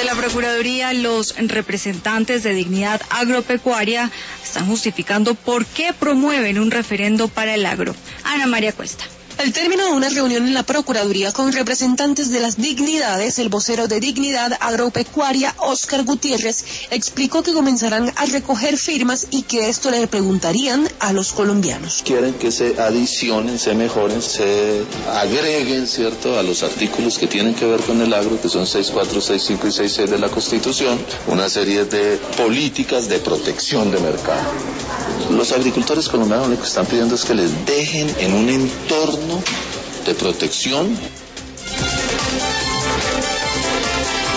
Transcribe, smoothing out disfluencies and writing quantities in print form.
Ante la Procuraduría, los representantes de Dignidad Agropecuaria están justificando por qué promueven un referendo para el agro. Ana María Cuesta. Al término de una reunión en la Procuraduría con representantes de las dignidades, el vocero de Dignidad Agropecuaria, Óscar Gutiérrez, explicó que comenzarán a recoger firmas y que esto le preguntarían a los colombianos. Quieren que se adicionen, se mejoren, se agreguen, ¿cierto?, a los artículos que tienen que ver con el agro, que son 6.4, 6.5 y 6.6 de la Constitución, una serie de políticas de protección de mercado. Los agricultores colombianos lo que están pidiendo es que les dejen en un entorno de protección